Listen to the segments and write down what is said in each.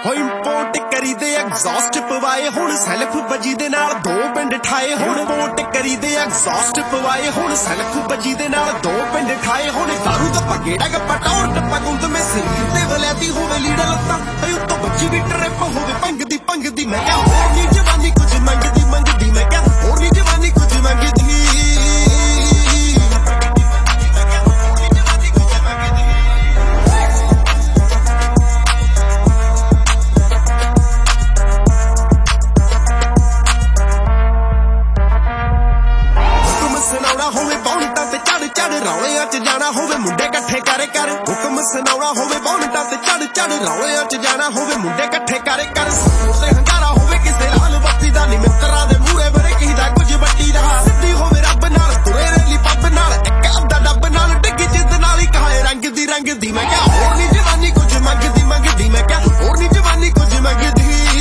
ਹੋ ਇੰਪੋਰਟ ਕਰੀ ਦੇ ਐਗਜ਼ੌਸਟ ਪਵਾਏ ਹੁਣ ਸੈਲਫ ਬਜੀ ਦੇ ਨਾਲ 2 ਪਿੰਡ ਠਾਏ ਹੁਣ ਇੰਪੋਰਟ ਕਰੀ ਦੇ ਐਗਜ਼ੌਸਟ ਪਵਾਏ ਹੁਣ ਸੈਲਫ ਬਜੀ ਦੇ ਨਾਲ 2 ਪਿੰਡ ਠਾਏ ਹੁਣ ਦਾਰੂ ਦਾ ਪਗੇੜਾ ਗੱਪਾ ਟੌਰ ਟੱਪਾ ਗੁੰਦ ਮੇ ਸਿਰ ਤੇ ਵਲਿਆਦੀ ਹੋਵੇ ਲੀੜਾ ਲੱਤਾਂ ਉੱਤੋਂ ਬੱਜੀ ਵੀ ਟਰੈਪ ਹੋਵੇ ਭੰਗ ਦੀ ਮੈਂ ਕਿਹਾ ਹੋਰ ਨੀ ਜਵਾਨੀ ਕੁਝ ਮੰਗਦੀ ਮੈਂ ਕਿਹਾ ਹੋਰ ਨੀ ਜਵਾਨੀ ਕੁਝ ਮੰਗਦੀ ਸੁਣਾਉਣਾ ਹੋਵੇ ਬੌਂਟਾਂ ਤੇ ਚੜ ਰੌਲਿਆਂ ਚ ਜਾਣਾ ਹੋਵੇ ਮੁੰਡੇ ਇਕੱਠੇ ਕਰ ਹੁਕਮ ਸੁਣਾਉਣਾ ਹੋਵੇ ਬੌਂਟਾਂ ਤੇ ਚੜ ਰੌਲਿਆਂ ਚ ਜਾਣਾ ਹੋਵੇ ਮੁੰਡੇ ਇਕੱਠੇ ਕਰ ਤੇ ਹੰਗਾਰਾ ਹੋਵੇ ਕਿਸੇ ਰਾਲ ਬੱਤੀ ਦਾ ਨੀ ਮਿੱਤਰਾਂ ਦੇ ਮੂਹਰੇ ਬਰੇ ਕੀਦਾ ਕੁਝ ਵੱਟੀ ਦਾ ਸਿੱਧੀ ਹੋਵੇ ਰੱਬ ਨਾਲ ਤੁਰੇ ਰੇਲੀ ਪੱਬ ਨਾਲ ਇੱਕ ਅੱਧਾ ਡੱਬ ਨਾਲ ਡਿੱਗੀ ਜਿੱਦ ਨਾਲ ਹੀ ਕਹਾਏ ਰੰਗ ਦੀ ਮੈਂ ਕਿਹਾ ਹੋਰ ਨੀ ਜਵਾਨੀ ਕੁਝ ਮੰਗਦੀ ਮੈਂ ਕਿਹਾ ਹੋਰ ਨੀ ਜਵਾਨੀ ਕੁਝ ਮੰਗਦੀ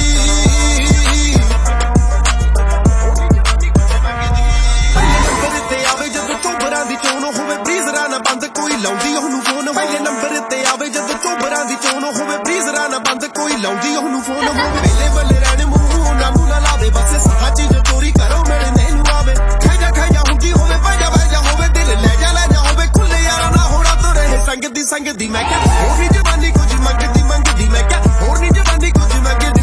ਲਾਉਂਦੀ ਉਹਨੂੰ ਫੋਨ ਪਹਿਲੇ ਨੰਬਰ ਤੇ ਆਵੇ ਜਦੋਂ ਚੋਬਰਾਂ ਦੀ ਚੋਣ ਹੋਵੇ ਬਰੀਜ਼ਰਾਂ ਨਾ ਬੰਦ ਕੋਈ ਲਾਉਂਦੀ ਉਹਨੂੰ ਫੋਨ ਹੋਵੇ ਪਹਿਲੇ ਬੱਲੇ ਰਹਿਣ ਮੂੰਹ ਨਾ ਲਾਵੇ ਬਸ ਸਾਹ ਚੀਜ਼ ਚੋਰੀ ਕਰੋ ਮੇਰੇ ਨੈਨੂੰ ਆਵੇ ਖਾਇਆ ਹੁੰਦੀ ਹੋਵੇ ਬਾਜਾ ਹੋਵੇ ਦਿਲ ਲੈ ਜਾ ਹੋਵੇ ਖੁੱਲੇ ਯਾਰਾਂ ਨਾ ਹੋਣਾ ਤੋਂ ਰਹੇ ਸੰਗਦੀ ਮੈਂ ਕਿਹਾ ਹੋਰ ਨੀ ਜਵਾਨੀ ਕੁਝ ਮੰਗਦੀ ਮੈਂ ਕਿਹਾ ਹੋਰ ਨੀ ਜਵਾਨੀ ਕੁਝ ਮੰਗਦੀ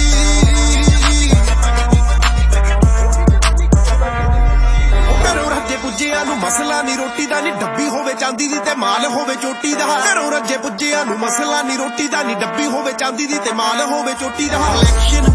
ਪੁੱਜਿਆਂ ਨੂੰ ਮਸਲਾ ਨੀ ਰੋਟੀ ਦਾ ਨੀ ਡੱਬੀ ਹੋਵੇ ਚਾਂਦੀ ਦੀ ਤੇ ਮਾਲ ਹੋਵੇ ਚੋਟੀ ਦਾ ਘਰੋਂ ਰੱਜੇ ਪੁੱਜਿਆਂ ਨੂੰ ਮਸਲਾ ਨੀ ਰੋਟੀ ਦਾ ਨੀ ਡੱਬੀ ਹੋਵੇ ਚਾਂਦੀ ਦੀ ਤੇ ਮਾਲ ਹੋਵੇ ਚੋਟੀ ਦਾ ਇਲੈਕਸ਼ਨ